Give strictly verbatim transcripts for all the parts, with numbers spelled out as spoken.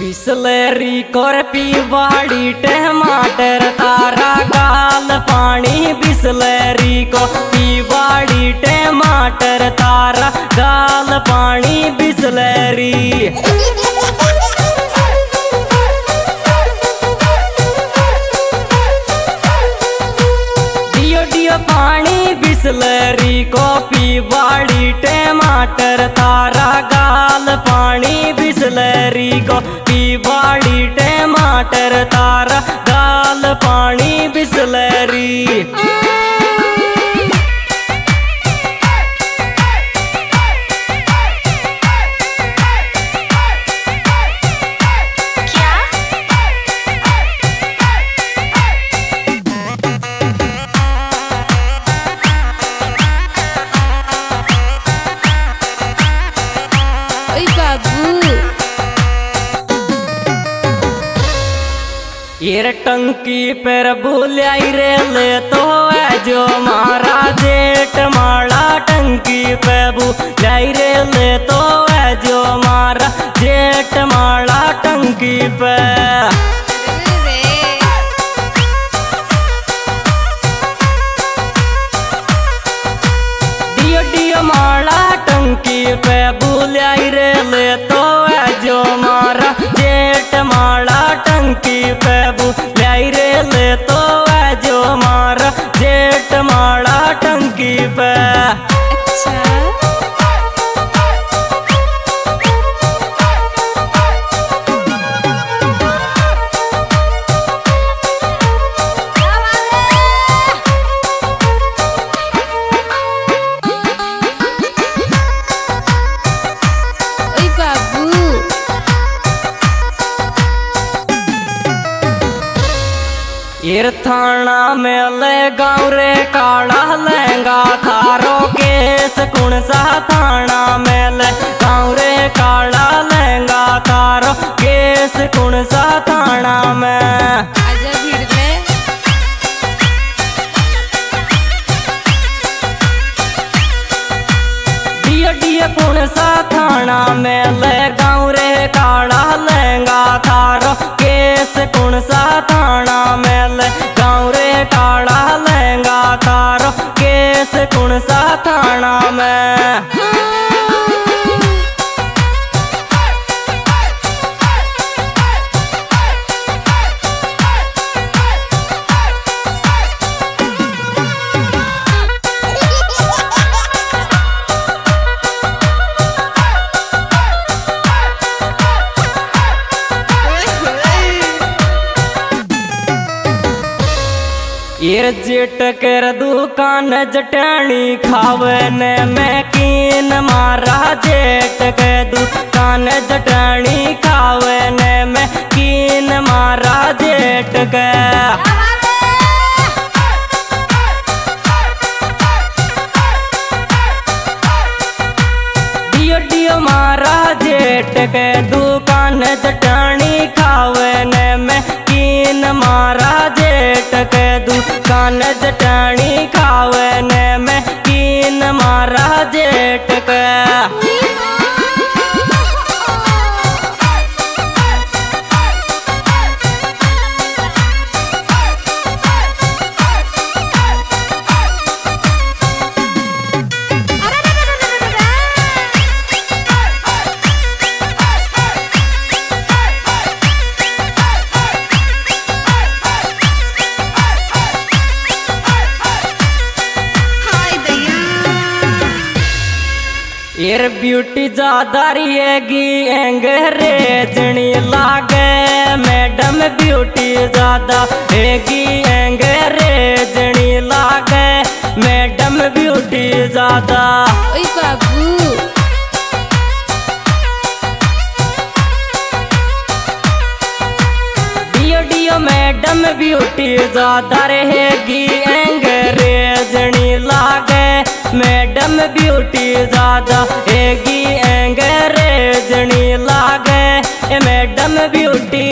बिसलेरी कोर पीवाड़ी टमाटर तारा गाल पानी बिसलेरी को पीवाड़ी टमाटर तारा गाल पानी बिसलेरी डियो डियो पानी बिसलेरी को पीवाड़ी टमाटर तारा गाल पानी बिसलेरी को पीवाड़ी टमाटर तारा गाल पानी बिसलेरी ये टंकी पर भूलियाई रे ले तो है जो मारा जेठ माला टंकी पे भूलियाई रे ले तो है जो मारा जेठ माला टंकी पे डियो डियो माला टंकी पे भूलियाई रे ले तो है जो मारा जेठ माला टंकी पे भूलियाई रे ले तो है जो मारा जेठ माला टंकी पे ये थाना में ले गाँव रे काला लहंगा थारो केस कुण सा थाना में ले गाँव रे काला लहंगा थारो केस कुण सा थाना में डियो डियो कुण सा थाना में ले गाँव रे काला लहंगा थारो केस कुण सा थाना में ले गाँव रे काला लहंगा थारो केस कुण सा थाना में ये जेट कर दुकान जटानी खावने में कीन मारा जेट के दुकान जटानी खावने में कीन मारा जेट के डियो डियो मारा जेट के दुकान जटानी खावने में कीन मारा जेट के दुकान जटानी खावने में कीन मारा जेट के ये ब्यूटी ज्यादा रहेगी अंग्रेजनी लागे मैडम ब्यूटी ज्यादा रहेगी अंग्रेजनी लागे मैडम ब्यूटी ज्यादा ओए बाबू डियो डियो मैडम ब्यूटी ज्यादा रहेगी अंग्रेजनी लागे मैडम ब्यूटी ज्यादा रहेगी अंग्रेजनी लागे मैडम ब्यूटी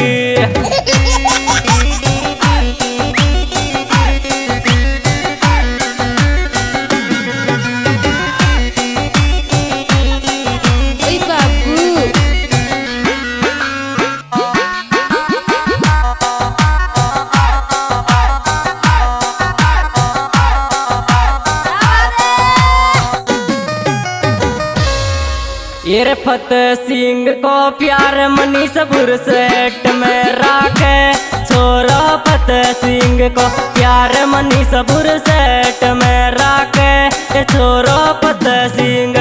ओए बाबू फतेह सिंह को प्यार मनी सबुर सेट में राखे। छोरा फतेह सिंह को प्यार मनी सबुर सेट में राखे। छोरो फतेह सिंह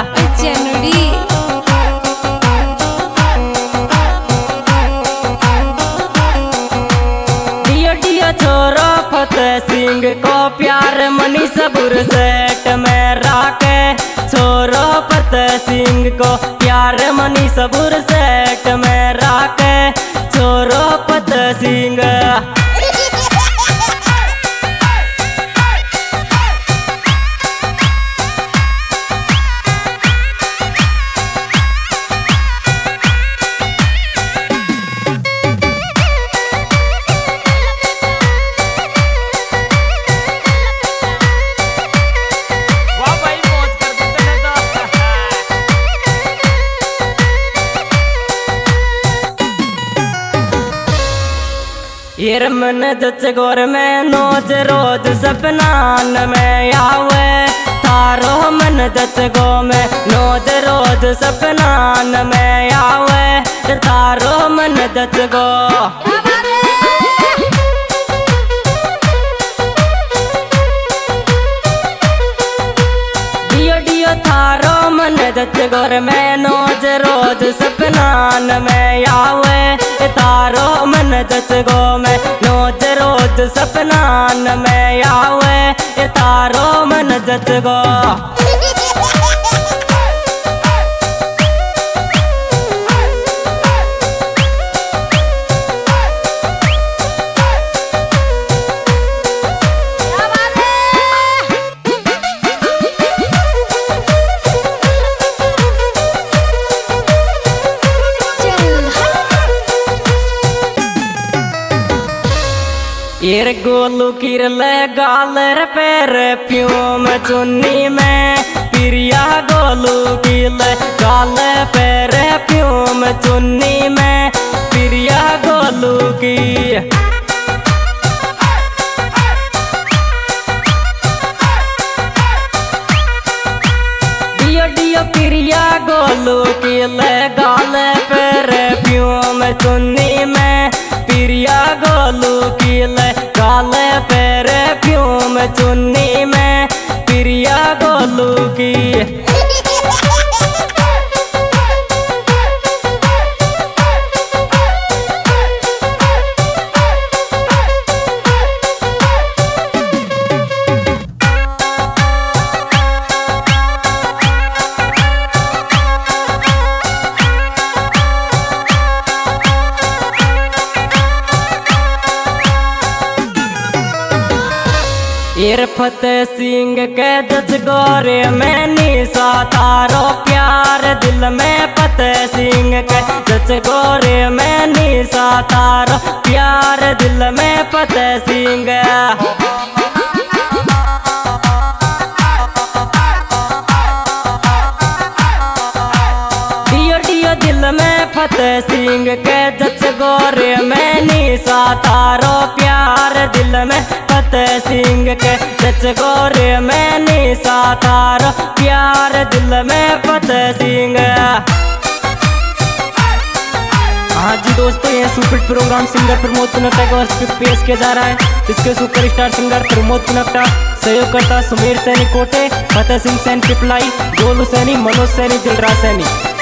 डियो डियो छोरो फतेह सिंह को प्यार मनी सबुर सेट में राखे। छोरो फतेह सिंह को प्यार मनी सबुर सेट में राखे। छोरो फतेह सिंह येर मन जच गोर में नोज रोज सपनान में आवे। थारो मन जच गो में नोज रोज सपनान में आवे। थारो मन जच गो डियो डियो थारो मन जच गोर में नोज रोज सपनान में आवे। तारो मन जच गो में नोज रोज सपनान में आवे। तारो मन जच गो येर गोलू किरले गालर पैर प्यूम चुन्नी में। प्रिया गोलू किरले गाल पैर प्यूम चुन्नी में। प्रिया गोलू की डियो डियो प्रिया गोलू किरले गाल पैर प्यूम चुन्नी में। प्रिया गोलू किले गाल पैर प्यूम चुन्नी में। प्रिया गोलू की येर फतेह सिंह के जच गोरे में निशा। तारो प्यार दिल में फतेह सिंह के जच गोरे में निशा। तारो प्यार दिल में फतेह सिंह डियो डियो दिल में फतेह सिंह के जच गोरे में निशा। तारो प्यार दिल में फतेह सिंह के जच गोरे में निशा। तारो प्यार दिल में फतेह सिंह। हाँ जी दोस्तों, ये super programme singer Pramod Punkata के वर्ष पे पेश किया जा रहा है। इसके superstar singer Pramod Punkata, सहयोगकर्ता सुमेर सैनी कोटे, फतेह सिंह सैनी पिपलाई, गोलू सैनी, मनोज सैनी, दिलराज सैनी।